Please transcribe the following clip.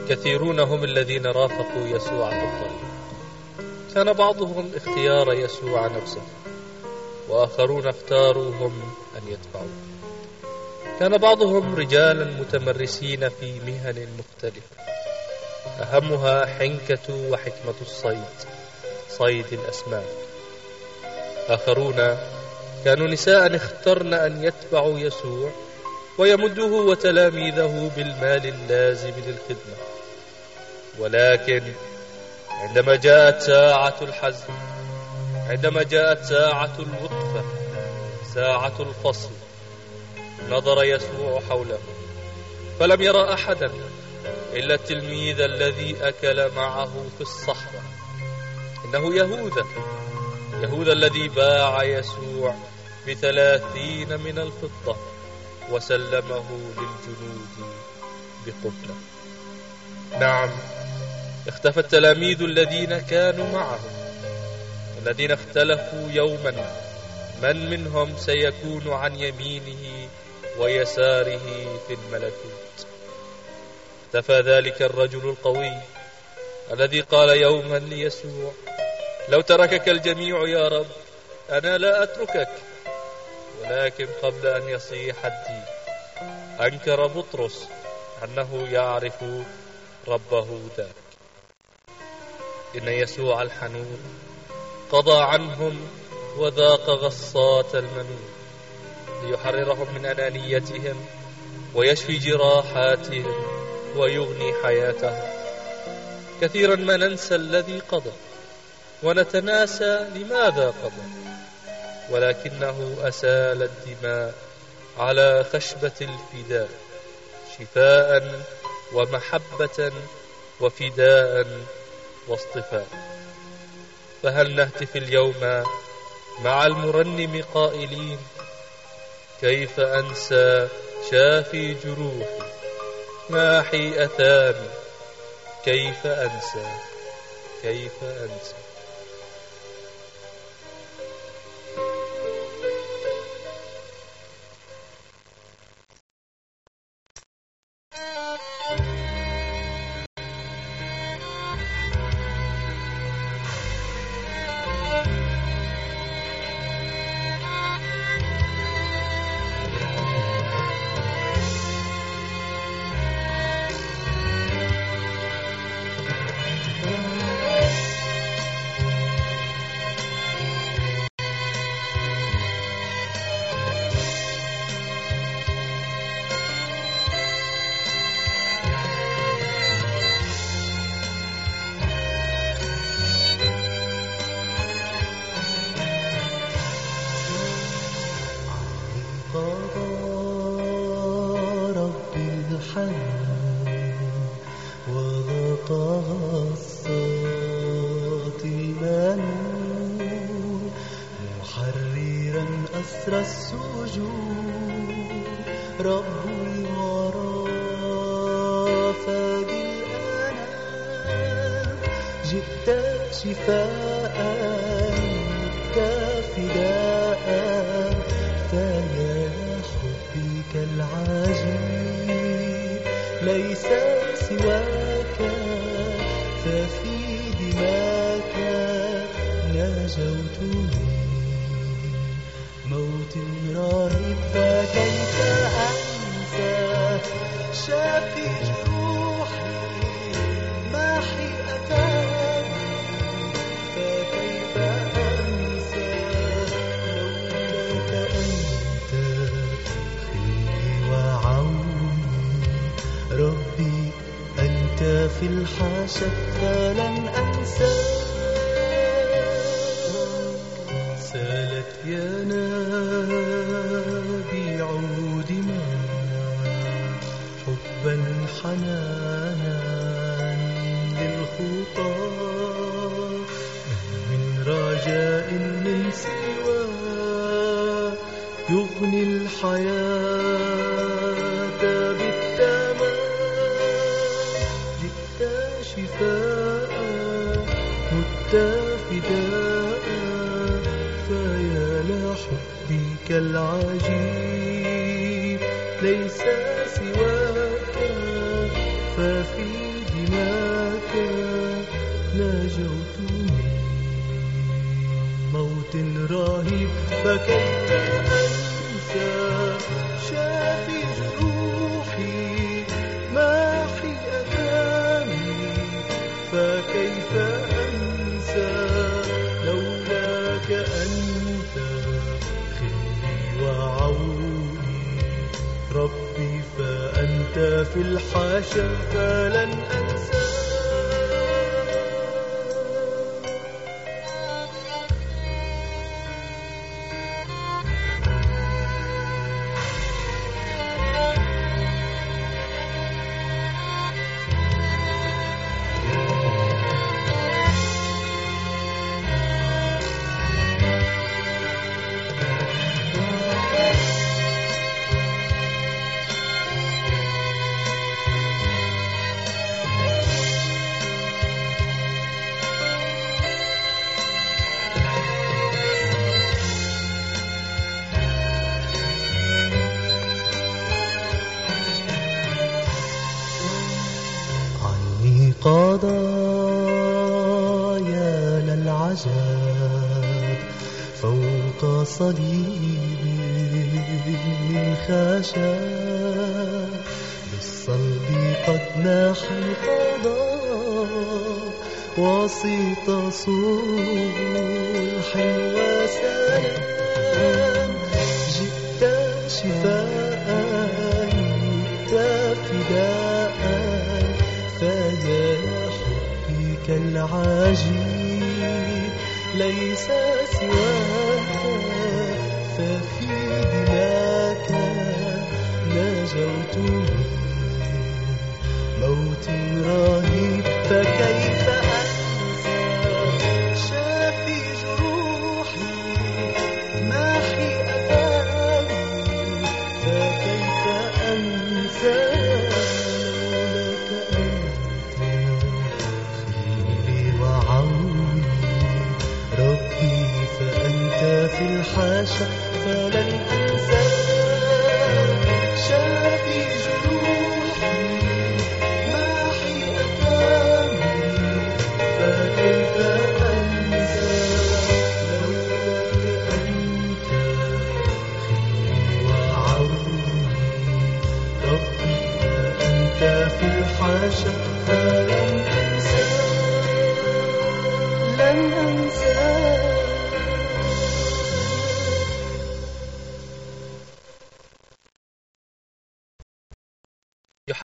كثيرون هم الذين رافقوا يسوع في الطريق. كان بعضهم اختيار يسوع نفسه، وآخرون اختاروا هم أن يتبعوه. كان بعضهم رجالا متمرسين في مهن مختلفة، أهمها حنكة وحكمة الصيد، صيد الأسماك. آخرون كانوا نساء اخترن أن يتبعوا يسوع ويمده وتلاميذه بالمال اللازم للخدمة. ولكن عندما جاءت ساعة الحزم، عندما جاءت ساعة الوقفة، ساعة الفصل، نظر يسوع حوله فلم يرى أحدا إلا التلميذ الذي أكل معه في الصحراء. إنه يهوذا الذي باع يسوع ب30 من الفضة وسلمه للجنود بقبلة. نعم، اختفى التلاميذ الذين كانوا معه، الذين اختلفوا يوما من منهم سيكون عن يمينه ويساره في الملكوت. اختفى ذلك الرجل القوي الذي قال يوما ليسوع: لو تركك الجميع يا رب أنا لا أتركك. ولكن قبل أن يصيح الديك أنكر بطرس أنه يعرف ربه ذاك. إن يسوع الحنون قضى عنهم وذاق غصات المنون ليحررهم من أنانيتهم ويشفي جراحاتهم ويغني حياتهم. كثيرا ما ننسى الذي قضى ونتناسى لماذا قضى، ولكنه أسال الدماء على خشبة الفداء، شفاء ومحبة وفداء واصطفاء. فهل نهتف اليوم مع المرنم قائلين: كيف أنسى شافي جروحي ماحي أثامي، كيف أنسى، كيف أنسى. ليس سواك ففي دماك نجوت من موت رهيب، فكيف أنسى شافي جروحي ماحي أثامي، فكيف أنسى لولاك أنت خلي وعوني ربي، فأنت في الحاشا فلن أنسى. قضايا للعجب فوق صليب من خشب، بالصلب قد ناحى القضاء وسيط صلح وسلام، جئت شفاء جئت فداء، فيا حبك العجيب ليس سواك، ففي دماك نجوت من موت رهيب، فكيف أنسى شافي جروحي ماحي أثامي، فكيف أنسى في الحاشا فلن أنسى شافي جروحي ماحي أثامي، فكيف أنسى لولاك أنت خيري وعوني ربي، فأنت في الحاشا فلن أنسى لن أنسى.